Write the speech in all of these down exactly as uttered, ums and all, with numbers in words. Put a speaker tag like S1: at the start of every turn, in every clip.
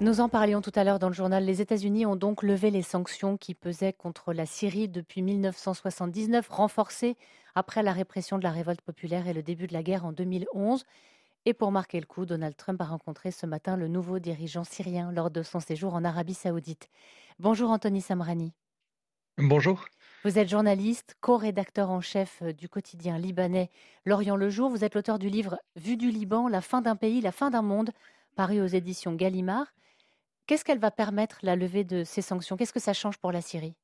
S1: Nous en parlions tout à l'heure dans le journal. Les États-Unis ont donc levé les sanctions qui pesaient contre la Syrie depuis mille neuf cent soixante-dix-neuf, renforcées après la répression de la révolte populaire et le début de la guerre en deux mille onze. Et pour marquer le coup, Donald Trump a rencontré ce matin le nouveau dirigeant syrien lors de son séjour en Arabie saoudite. Bonjour Anthony Samrani.
S2: Bonjour.
S1: Vous êtes journaliste, co-rédacteur en chef euh, du quotidien libanais L'Orient le Jour. Vous êtes l'auteur du livre Vue du Liban, la fin d'un pays, la fin d'un monde, paru aux éditions Gallimard. Qu'est-ce qu'elle va permettre, la levée de ces sanctions? Qu'est-ce que ça change pour la Syrie?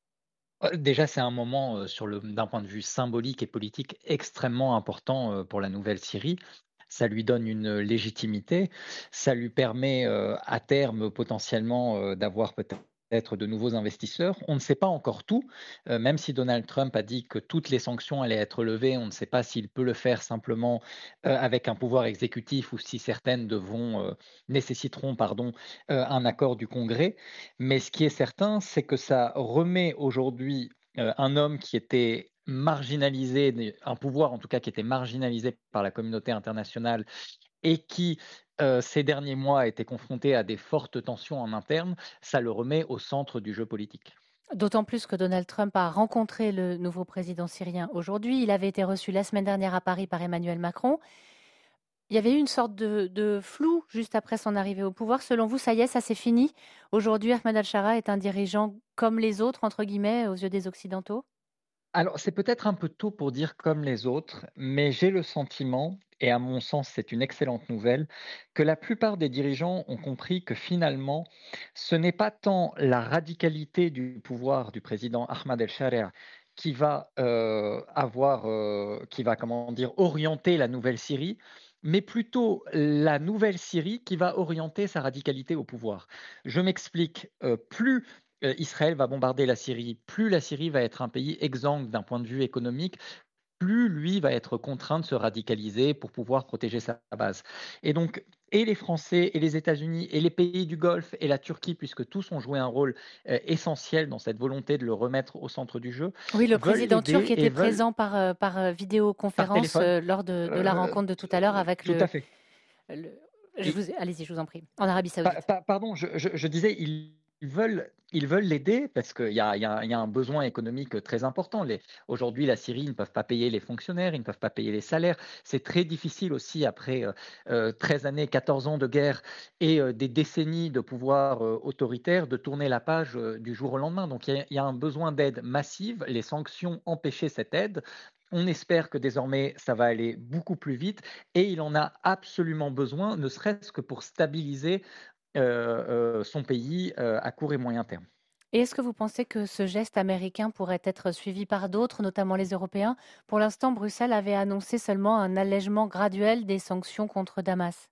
S2: Heu, déjà, c'est un moment, heu, sur le d'un point de vue symbolique et politique extrêmement important, heu, pour la nouvelle Syrie. Ça lui donne une légitimité, ça lui permet, heu, à terme, potentiellement, heu, d'avoir peut-être de nouveaux investisseurs. On ne sait pas encore tout, heu, même si Donald Trump a dit que toutes les sanctions allaient être levées, on ne sait pas s'il peut le faire simplement, heu, avec un pouvoir exécutif ou si certaines devront, heu, nécessiteront, pardon, heu, un accord du Congrès. Mais ce qui est certain, c'est que ça remet aujourd'hui, heu, un homme qui était marginalisé, des un pouvoir en tout cas qui était marginalisé par la communauté internationale et qui, heu, ces derniers mois a été confronté à des fortes tensions en interne, ça le remet au centre du jeu politique.
S1: D'autant plus que Donald Trump a rencontré le nouveau président syrien aujourd'hui. Il avait été reçu la semaine dernière à Paris par Emmanuel Macron. Il y avait eu une sorte de, de flou juste après son arrivée au pouvoir. Selon vous, ça y est, ça c'est fini. Aujourd'hui, Ahmed al-Shara est un dirigeant comme les autres, entre guillemets, aux yeux des Occidentaux.
S2: Alors, c'est peut-être un peu tôt pour dire comme les autres, mais j'ai le sentiment, et à mon sens c'est une excellente nouvelle, que la plupart des dirigeants ont compris que finalement, ce n'est pas tant la radicalité du pouvoir du président Ahmad El-Sharia qui va euh, avoir, euh, qui va comment dire, orienter la nouvelle Syrie, mais plutôt la nouvelle Syrie qui va orienter sa radicalité au pouvoir. Je m'explique. Euh, plus Heu, Israël va bombarder la Syrie, plus la Syrie va être un pays exsangue d'un point de vue économique, plus lui va être contraint de se radicaliser pour pouvoir protéger sa base. Et donc et les Français et les États-Unis et les pays du Golfe et la Turquie, puisque tous ont joué un rôle, heu, essentiel dans cette volonté de le remettre au centre du jeu,
S1: Oui, le
S2: veulent
S1: président turc
S2: l'aider et
S1: était
S2: veulent
S1: présent par, euh, par euh,
S2: par
S1: vidéoconférence
S2: téléphone,
S1: euh, lors de, de la
S2: heu,
S1: rencontre de tout à l'heure avec
S2: tout à
S1: le,
S2: fait.
S1: le- je vous, allez-y, je vous en prie, en Arabie
S2: Pa
S1: Saoudite.
S2: pa pardon, je je je disais, ils veulent ils veulent l'aider parce qu'il y a il y a il y a un besoin économique très important. Les Aujourd'hui, la Syrie, ils ne peuvent pas payer les fonctionnaires, ils ne peuvent pas payer les salaires. C'est très difficile aussi après, heu heu, treize années, quatorze ans de guerre et heu, des décennies de pouvoir, heu, autoritaire, de tourner la page, heu, du jour au lendemain. Donc il y a il y a un besoin d'aide massive. Les sanctions empêchaient cette aide. On espère que désormais, ça va aller beaucoup plus vite et il en a absolument besoin, ne serait-ce que pour stabiliser heu heu, son pays, heu, à court et moyen terme.
S1: Et est-ce que vous pensez que ce geste américain pourrait être suivi par d'autres, notamment les Européens? Pour l'instant, Bruxelles avait annoncé seulement un allègement graduel des sanctions contre Damas.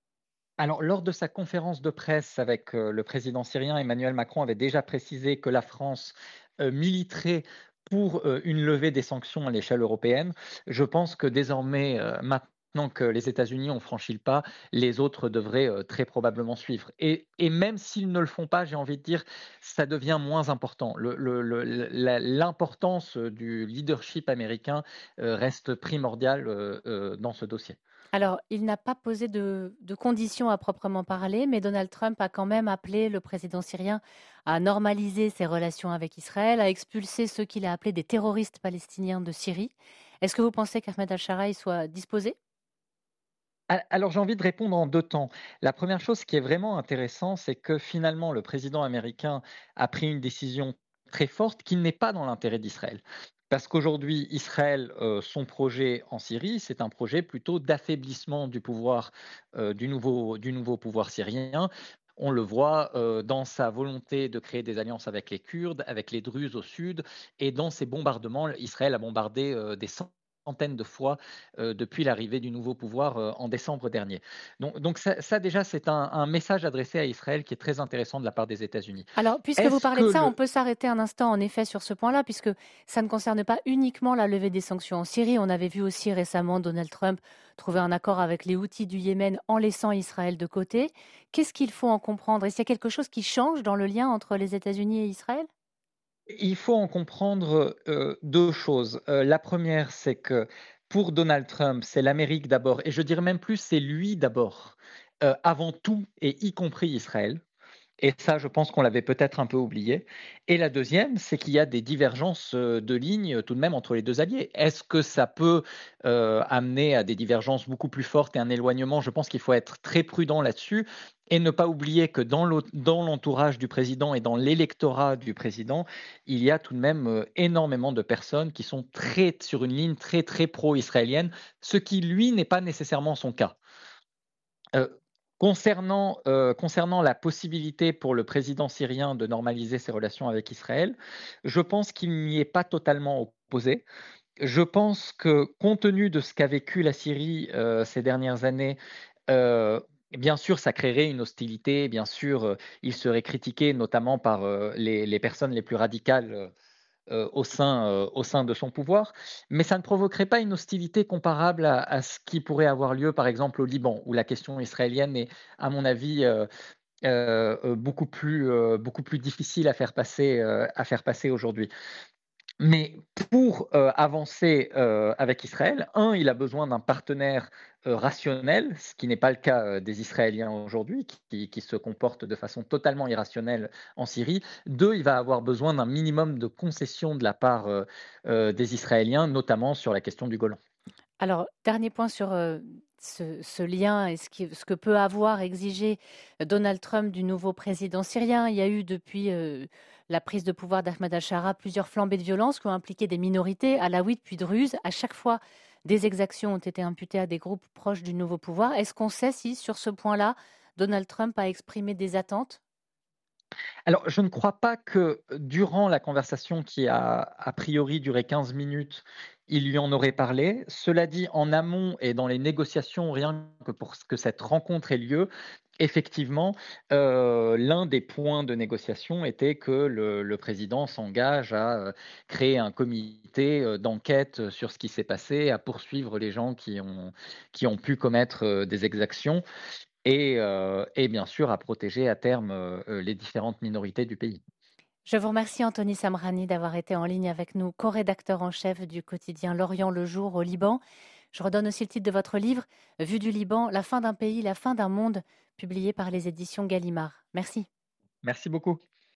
S2: Alors, lors de sa conférence de presse avec, heu, le président syrien, Emmanuel Macron avait déjà précisé que la France, heu, militerait pour, heu, une levée des sanctions à l'échelle européenne. Je pense que désormais, heu, maintenant que les États-Unis ont franchi le pas, les autres devraient, heu, très probablement suivre et et même s'ils ne le font pas, j'ai envie de dire, ça devient moins important. Le le le la l'importance, du leadership américain, heu, reste primordiale, heu heu, dans ce dossier.
S1: Alors, il n'a pas posé de, de conditions à proprement parler, mais Donald Trump a quand même appelé le président syrien à normaliser ses relations avec Israël, à expulser ceux qu'il a appelés des terroristes palestiniens de Syrie. Est-ce que vous pensez qu'Ahmed al-Shara y soit disposé?
S2: A alors j'ai envie de répondre en deux temps. La première chose qui est vraiment intéressant, c'est que finalement le président américain a pris une décision très forte qui n'est pas dans l'intérêt d'Israël. Parce qu'aujourd'hui, Israël, heu, son projet en Syrie, c'est un projet plutôt d'affaiblissement du pouvoir, heu, du nouveau du nouveau pouvoir syrien. On le voit, heu, dans sa volonté de créer des alliances avec les Kurdes, avec les Druzes au sud et dans ses bombardements. Israël a bombardé, heu, des centaines de fois heu, depuis l'arrivée du nouveau pouvoir, heu, en décembre dernier. Donc donc ça ça déjà, c'est un un message adressé à Israël qui est très intéressant de la part des États-Unis.
S1: Alors, puisque vous
S2: Est-ce que
S1: parlez de ça, on
S2: le
S1: peut s'arrêter un instant en effet sur ce point-là, puisque ça ne concerne pas uniquement la levée des sanctions en Syrie. On avait vu aussi récemment Donald Trump trouver un accord avec les Houthis du Yémen en laissant Israël de côté. Qu'est-ce qu'il faut en comprendre? Est-ce qu'il y a quelque chose qui change dans le lien entre les États-Unis et Israël?
S2: il faut en comprendre, heu, deux choses. Heu, la première, c'est que pour Donald Trump, c'est l'Amérique d'abord et je dirais même plus, c'est lui d'abord, heu, avant tout et y compris Israël. Et ça, je pense qu'on l'avait peut-être un peu oublié. Et la deuxième, c'est qu'il y a des divergences, heu, de lignes, euh, tout de même entre les deux alliés. Est-ce que ça peut, heu, amener à des divergences beaucoup plus fortes et un éloignement? Je pense qu'il faut être très prudent là-dessus et ne pas oublier que dans l'au dans l'entourage du président et dans l'électorat du président, il y a tout de même, heu, énormément de personnes qui sont très sur une ligne très, très pro-israélienne, ce qui, lui, n'est pas nécessairement son cas. Heu, concernant, heu, concernant la possibilité pour le président syrien de normaliser ses relations avec Israël, je pense qu'il n'y est pas totalement opposé. Je pense que compte tenu de ce qu'a vécu la Syrie, heu, ces dernières années, heu, bien sûr, ça créerait une hostilité, bien sûr, heu, il serait critiqué notamment par, heu, les les personnes les plus radicales, heu, au sein, heu, au sein de son pouvoir, mais ça ne provoquerait pas une hostilité comparable à à ce qui pourrait avoir lieu, par exemple, au Liban, où la question israélienne est, à mon avis, heu heu heu, beaucoup plus, heu, beaucoup plus difficile à faire passer, heu, à faire passer aujourd'hui. Mais pour, heu, avancer, heu, avec Israël, un, il a besoin d'un partenaire, heu, rationnel, ce qui n'est pas le cas, heu, des Israéliens aujourd'hui, qui qui se comportent de façon totalement irrationnelle en Syrie. Deux, il va avoir besoin d'un minimum de concessions de la part, heu heu, des Israéliens, notamment sur la question du Golan.
S1: Alors, dernier point sur euh, ce, ce lien et ce, qui- ce que peut avoir exigé Donald Trump du nouveau président syrien. Il y a eu depuis euh, la prise de pouvoir d'Ahmed al-Shara plusieurs flambées de violence qui ont impliqué des minorités, alaouites puis druzes. À chaque fois, des exactions ont été imputées à des groupes proches du nouveau pouvoir. Est-ce qu'on sait si, sur ce point-là, Donald Trump a exprimé des attentes?
S2: Alors, je ne crois pas que durant la conversation qui a a priori duré quinze minutes, il lui en aurait parlé. Cela dit, en amont et dans les négociations, rien que pour que cette rencontre ait lieu, effectivement, heu, l'un des points de négociation était que le le président s'engage à, heu, créer un comité, heu, d'enquête sur ce qui s'est passé, à poursuivre les gens qui ont qui ont pu commettre, heu, des exactions et heu et bien sûr à protéger à terme, heu heu, les différentes minorités du pays.
S1: Je vous remercie, Anthony Samrani, d'avoir été en ligne avec nous, co-rédacteur en chef du quotidien L'Orient le jour au Liban. Je redonne aussi le titre de votre livre, Vue du Liban, la fin d'un pays, la fin d'un monde, publié par les éditions Gallimard. Merci.
S2: Merci beaucoup.